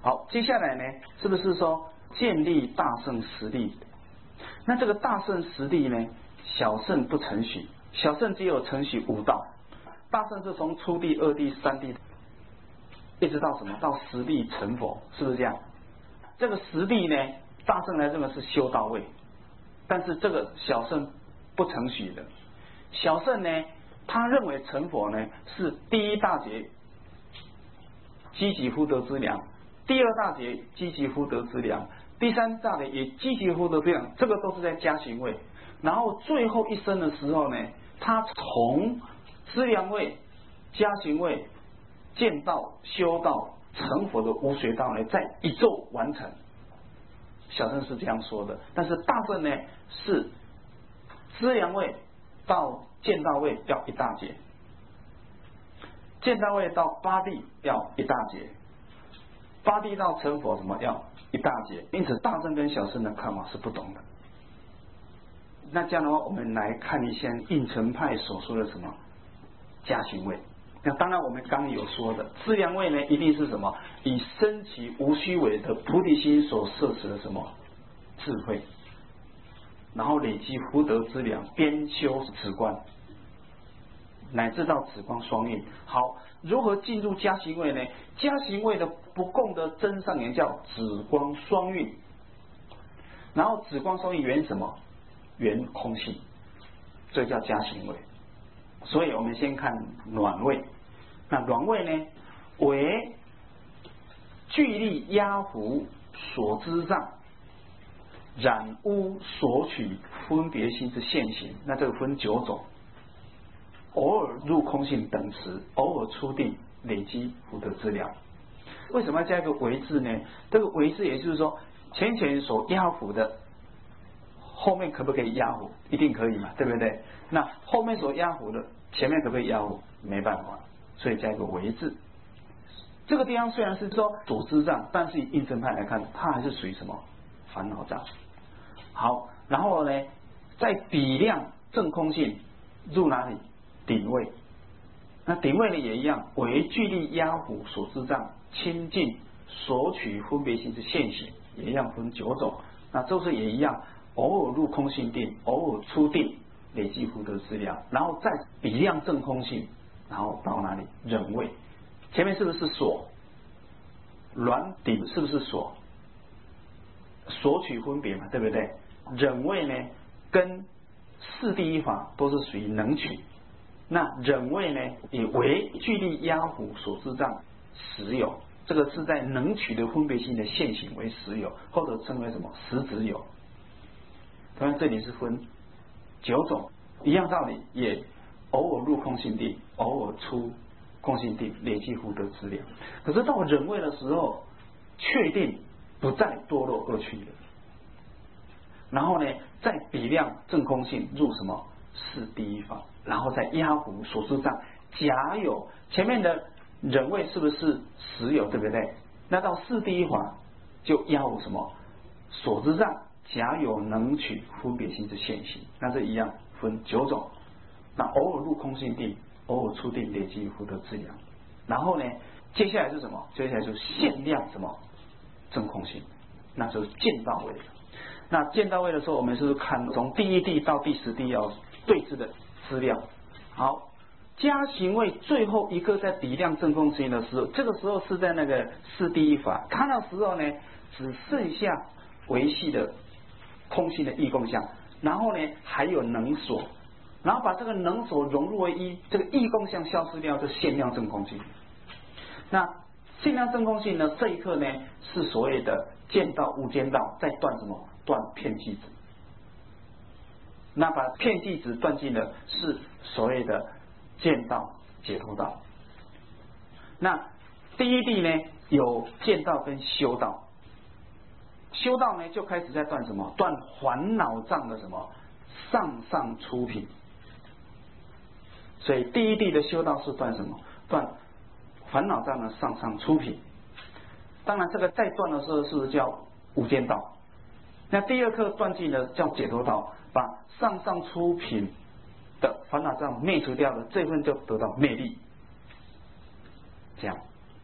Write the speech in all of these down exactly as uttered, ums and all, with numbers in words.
好，接下来呢，是不是说建立大圣十力？那这个大圣十力呢，小圣不承许，小圣只有承许五道，大圣是从初地、二地、三地，一直到什么？到十力成佛，是不是这样？这个十力呢，大圣来认为是修到位，但是这个小圣不承许的。小圣呢，他认为成佛呢是第一大劫积极福德之良，第二大劫积极福德之良，第三大劫也积极福德之良，这个都是在加行位。然后最后一生的时候呢，他从资粮位、加行位、见道、修道、成佛的无随道呢，在一昼完成。小圣是这样说的，但是大圣呢是资粮位到见道位要一大劫，见道位到八地要一大劫，八地到成佛什么要一大劫。因此大圣跟小圣的看法是不同的。那这样的话，我们来看一下应成派所说的什么加行位。那当然我们刚刚有说的资粮位呢，一定是什么？以升起无虚伪的菩提心所摄持的什么智慧，然后累积福德之粮，边修止观，乃至到止光双运。好，如何进入加行位呢？加行位的不共的真上缘叫止光双运，然后止光双运缘什么？缘空性，这叫加行位。所以我们先看暖位。那暖位呢，为聚力压伏所知障，染污索取分别心之现行。那这个分九种，偶尔入空性等持，偶尔出定累积福德之粮。为什么要加一个为字呢？这个为字也就是说，前前所压伏的，后面可不可以压伏？一定可以嘛，对不对？那后面所压伏的，前面可不可以压伏？没办法，所以加一个为字。这个地方虽然是说所知障，但是以应成派来看，它还是属于什么烦恼障。好，然后呢，在比量正空性入哪里？顶位。那顶位呢也一样，为聚力压伏所知障，清净索取分别心之现行，也一样分九种。那这是也一样，偶尔入空性定，偶尔出定，累积福德之粮，然后再比量正空性，然后到哪里？忍位。前面是不是所？软顶是不是所？索取分别嘛，对不对？忍位呢，跟四第一法都是属于能取。那忍位呢，以为聚力压伏所知障实有，这个是在能取的分别心的现行为实有，或者称为什么实质有。当然这里是分九种，一样道理，也偶尔入空性定，偶尔出空性定，累积福德之粮。可是到忍位的时候，确定不再堕落恶趣了。然后呢，再比量正空性入什么是第一法，然后再压伏所知障。假有前面的忍位是不是实有，对不对？那到四第一法就压伏什么所知障，假有能取分别心之现行。那这一样分九种。那偶尔入空性定，偶尔出定，累积福德之粮。然后呢，接下来是什么？接下来就是限量什么正空性，那就是见到位了。那见到位的时候，我们是不是看从第一地到第十地要对峙的资料？好，加行位最后一个在比量正空性的时候，这个时候是在那个四第一法，看到时候呢，只剩下维系的空性的异共相，然后呢还有能所，然后把这个能所融入为一，这个异共相消失掉，就限量正空性。那限量正空性呢，这一刻呢是所谓的见道无间道，再断什么？断遍计子。那把遍计子断尽了，是所谓的见道解脱道。那第一地呢有见道跟修道，修道呢就开始在断什么？断烦恼障的什么上上出品。所以第一地的修道是断什么？断烦恼障的上上出品。当然这个再断的时候是不是叫无间道？那第二课断尽了叫解脱道，把上上出品的烦恼障灭除掉了，这份就得到魅力。这样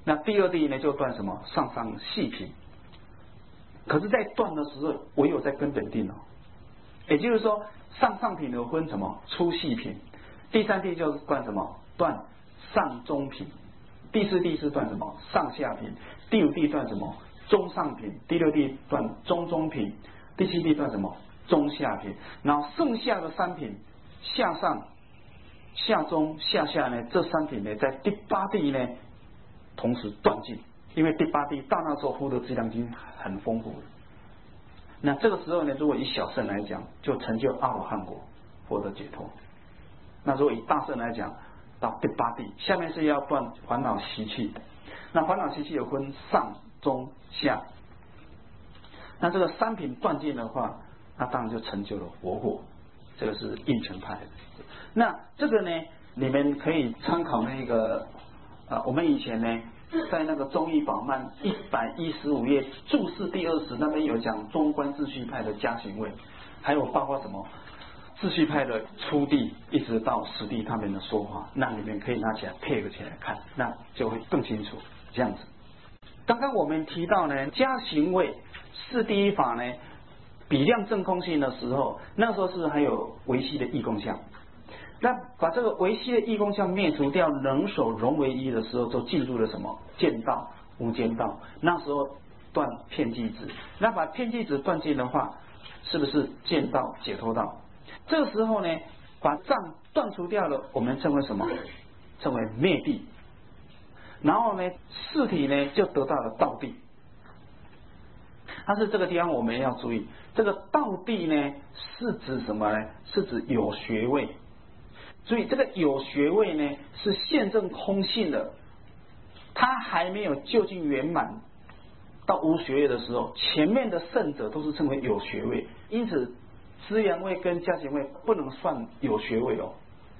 那第二地呢就断什么？上上细品。可是，在断的时候，唯有在根本定哦，也就是说，上上品有分什么？粗细品。第三地就是断什么？断上中品。第四地是断什么？上下品。第五地断什么？中上品。第六地断中中品。第七地断什么？中下品。然后剩下的三品，下上、下中、下下呢，这三品呢，在第八地呢，同时断尽。因为第八地大那时候获得资粮金很丰富的，那这个时候呢，如果以小圣来讲，就成就阿罗汉果，获得解脱。那如果以大圣来讲，到第八地，下面是要断烦恼习气。那烦恼习气有分上、中、下。那这个三品断尽的话，那当然就成就了佛果。这个是应成派的。那这个呢，你们可以参考那个啊，我们以前呢。在那个中义宝鬘一百一十五页注释第二十那边有讲中观秩序派的加行位，还有包括什么秩序派的初地一直到十地他们的说法，那你们可以拿起来配合起来看，那就会更清楚。这样子，刚刚我们提到呢，加行位是第一法呢，比量正空性的时候，那时候是还有维系的异空相。那把这个维系的异空相灭除掉，能手融为一的时候，就进入了什么见道、无间道。那时候断遍计子，那把遍计子断尽的话，是不是见道、解脱道？这个时候呢，把障断除掉了，我们称为什么？称为灭地。然后呢，四体呢就得到了道地。但是这个地方我们要注意，这个道地呢是指什么呢？是指有学位。所以这个有学位呢是现证空性的，他还没有究竟圆满到无学位的时候，前面的圣者都是称为有学位，因此资粮位跟加行位不能算有学位哦。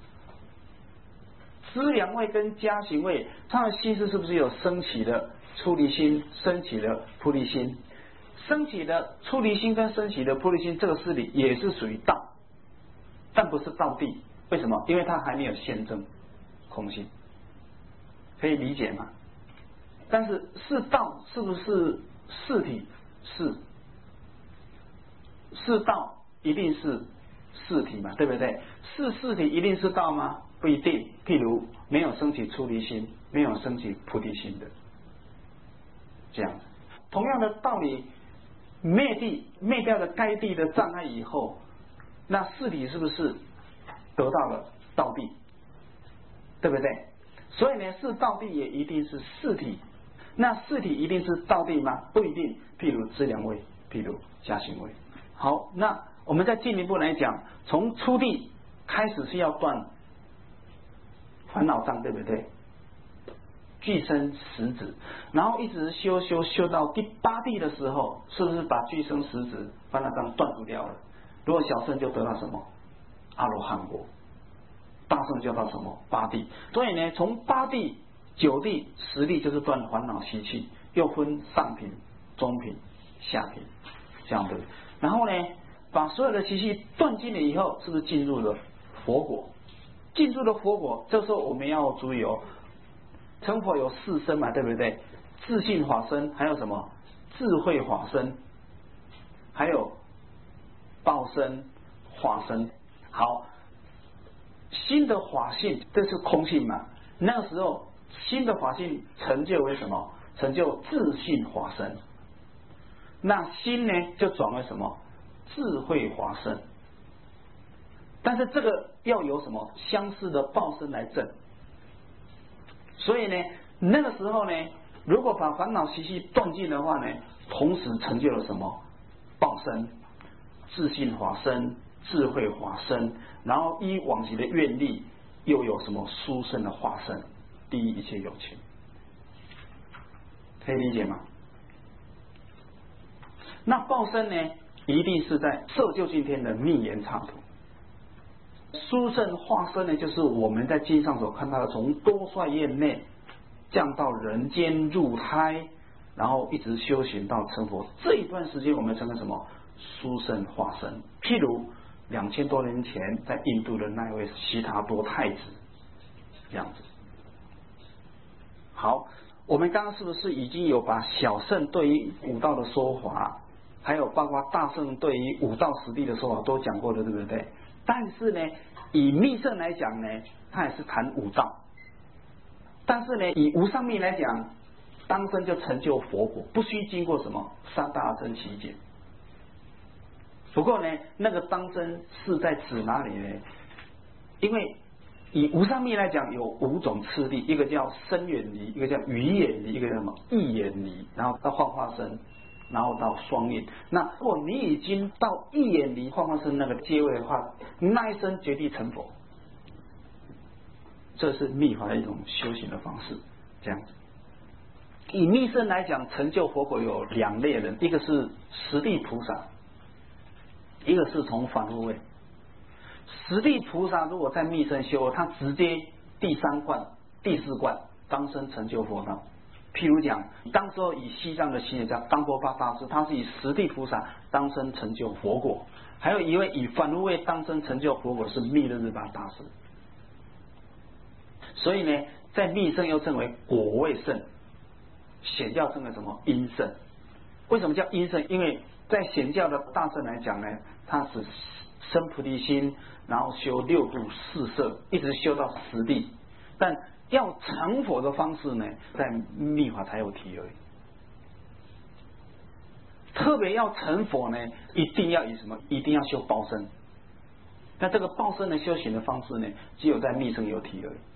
资粮位跟加行位，他的心思是不是有升起的出离心，升起的菩提心？升起的出离心跟升起的菩提心，这个事理也是属于道，但不是道地。为什么？因为它还没有现证空性，可以理解吗？但是是道是不是四体？是，是道一定是四体嘛，对不对？是四体一定是道吗？不一定。譬如没有升起出离心，没有升起菩提心的，这样。同样的道理，灭地灭掉了该地的障碍以后，那四体是不是得到了道地，对不对？所以呢，是道地也一定是四体。那四体一定是道地吗？不一定。譬如资粮位，譬如加行位。好，那我们再进一步来讲，从初地开始是要断烦恼障，对不对？具生实子，然后一直修修修到第八地的时候，是不是把具生实子烦恼障断除掉了？如果小圣就得到什么？阿罗汉果。大圣就到什么？八地。所以呢，从八地、九地、十地就是断烦恼习气，又分上品、中品、下品，这样的。然后呢，把所有的习气断尽了以后，是不是进入了佛果？进入了佛果，这时候我们要注意哦，成佛有四身嘛，对不对？自信法身，还有什么？智慧法身，还有报身、化身。好，新的法性，这是空性嘛？那个时候，新的法性成就为什么？成就自信法身。那心呢，就转为什么？智慧法身。但是这个要有什么相似的报身来证。所以呢，那个时候呢，如果把烦恼习气断尽的话呢，同时成就了什么？报身、自信法身、智慧法身，然后依往昔的愿力，又有什么殊胜的化身，第一一切有情，可以理解吗？那报身呢，一定是在色究竟天的密言刹土。殊胜化身呢，就是我们在经上所看到的，从多帅焰内降到人间入胎，然后一直修行到成佛，这一段时间我们称为什么？殊胜化身。譬如两千多年前在印度的那位悉达多太子，这样子。好， 我们刚刚是不是已经有把小乘对于五道的说法，还有包括大乘对于五道实地的说法都讲过了，对不对？但是呢，以密乘来讲呢，它也是谈五道。但是呢，以无上密来讲，当生就成就佛果，不需经过什么三大乘期间。不过呢，那个当生是在指哪里呢？因为以无上密来讲，有五种次第，一个叫身远离，一个叫语远离，一个叫什么意远离，然后到幻化身，然后到双运。那如果你已经到意远离、幻化身那个阶位的话，那一生决定成佛。这是密法的一种修行的方式，这样子。以密乘来讲，成就佛果有两类人，一个是实地菩萨，一个是从反入位。实地菩萨如果在密乘修，他直接第三观、第四观当生成就佛道。譬如讲，当时候以西藏的行者叫当波巴大师，他是以实地菩萨当生成就佛果；还有一位以反入位当生成就佛果是密勒日巴大师。所以呢，在密乘又称为果位乘，显教称为什么因乘？为什么叫因乘？因为在显教的大乘来讲呢，它是生菩提心，然后修六度四摄，一直修到实地。但要成佛的方式呢，在密法才有提而已。特别要成佛呢，一定要以什么？一定要修报身。那这个报身的修行的方式呢，只有在密乘有提而已。